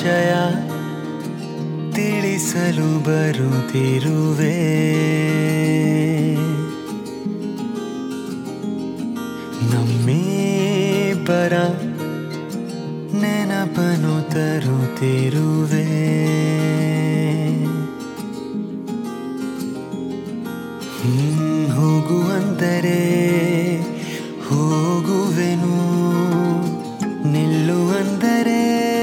ಶುಭಾಶಯ ತಿಳಿಸಲು ಬರುತ್ತಿರುವೆ. ನಮ್ಮಿಬ್ಬರ ನೆನಪನು ತರುತ್ತಿರುವೆ. ಹೋಗು ಅಂದರೆ ಹೋಗುವೆನು, ನಿಲ್ಲು ಅಂದರೆ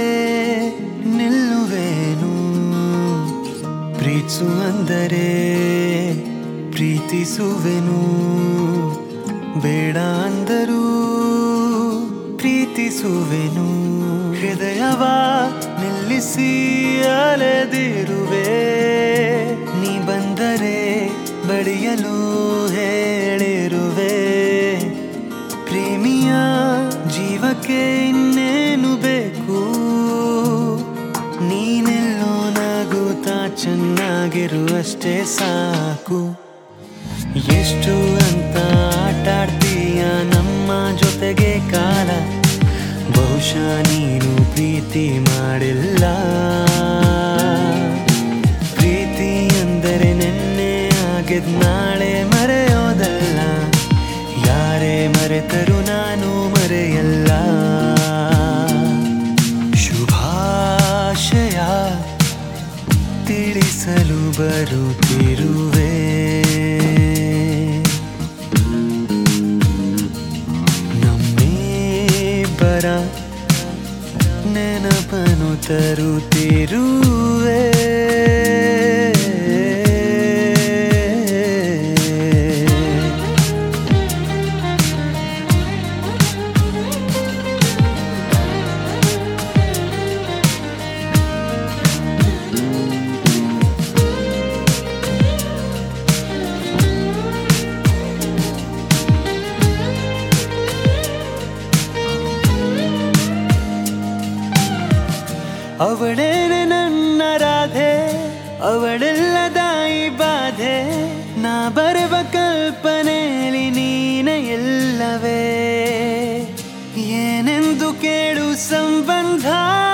ನಿಲ್ಲುವೆನು, ಪ್ರೀತಿಸು ಅಂದರೆ ಪ್ರೀತಿಸುವೆನು, ಬೇಡ ಅಂದರೂ ಪ್ರೀತಿಸುವೆನು. ಹೃದಯವ ನಿಲ್ಲಿಸಿ ಅಲೆದಿರುವೆ, ನೀ ಬಂದರೆ ಬಡಿಯಲು ಹೇಳಿರುವೆ. ಪ್ರೇಮಿಯ ಜೀವಕ್ಕೆ ಇನ್ನೇನು ಬೇಕು, ನೀನೆಲ್ಲೋ ನಗುತ್ತಾ ಚೆನ್ನಾಗಿರುವಷ್ಟೇ ಸಾಕು. ಎಷ್ಟು ಅಂತ ಆಟಾಡ್ತೀಯ ನಮ್ಮ ಜೊತೆಗೆ ಕಾಲ, ಬಹುಶಃ ನೀನು ಪ್ರೀತಿ ಮಾಡಿಲ್ಲ. ಪ್ರೀತಿ ಅಂದರೆ ನೆನ್ನೆ ಆಗಿದ್ ನಾಳೆ ಮರೆಯೋದಲ್ಲ, ಯಾರೇ ಮರೆತರೂ ನಾನು ಮರೆಯಲ್ಲ. ಶುಭಾಶಯ ತಿಳಿಸಲು ಬರುತ್ತಿರುವೆ. ನಮ್ಮಿಬ್ಬರ ನೆನಪನು ತರುತ್ತಿರುವೆ. ಅವಳೇನೆ ನನ್ನ ರಾಧೆ, ಅವಳೆಲ್ಲದ ಈ ಬಾಧೆ, ನಾ ಬರುವ ಕಲ್ಪನೆಯಲ್ಲಿ ನೀನೆ ಎಲ್ಲವೇ. ಏನೆಂದು ಕೇಳು ಸಂಬಂಧ,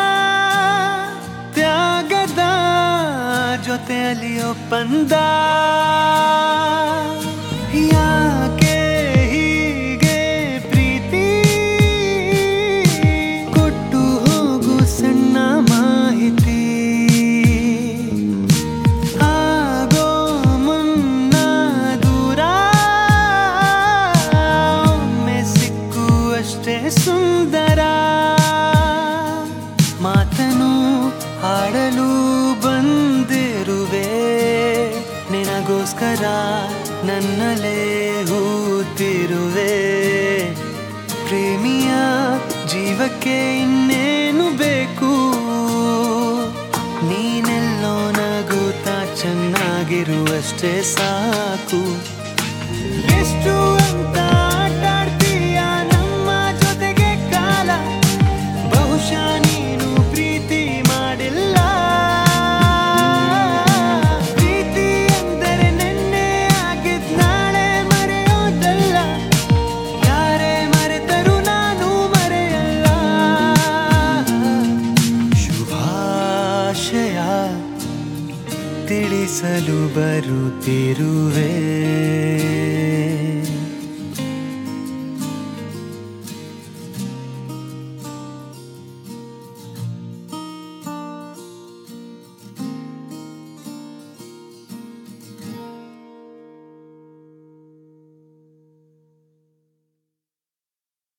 ತ್ಯಾಗದ ಜೊತೆಯಲ್ಲಿ ಒಪ್ಪಂದ. ಯಾಕೆ ಹೀಗೆ ಪ್ರೀತಿ ಕೊಟ್ಟು ಹೋಗು ಸಣ್ಣ ಮಾಹಿತಿ. ಆಗೋ ಮುನ್ನ ದೂರ ಒಮ್ಮೆ ಸಿಕ್ಕುವಷ್ಟೇ ಸುಂದರ. ಮಾತನು ಹಾಡಲು ಬಂದಿರುವೆ, ನಿನಗೋಸ್ಕರ ನನ್ನಲೇ ಹೂತಿರುವೆ. ಪ್ರೇಮಿಯ ಜೀವಕ್ಕೆ ಇನ್ನೇನು ಬೇಕು, ನೀನೆಲ್ಲೋ ನಗುತ್ತಾ ಚೆನ್ನಾಗಿರುವಷ್ಟೇ ಸಾಕು. ಎಷ್ಟು ಅಂತ ಆಟಾಡ್ತೀಯ ನಮ್ಮ ಜೊತೆಗೆ ಕಾಲ, ಬಹುಶಃ ನೀನು ಪ್ರೀತಿ ಮಾಡಿಲ್ಲ. ಪ್ರೀತಿ ಅಂದರೆ ನೆನ್ನೆ ಆಗಿದ್ ನಾಳೆ ಮರೆಯೋದಲ್ಲ, ಯಾರೇ ಮರೆತರೂ ನಾನು ಮರೆಯಲ್ಲ. ಶುಭಾಶಯ ತಿಳಿಸಲು ಬರುತ್ತಿರುವೆ.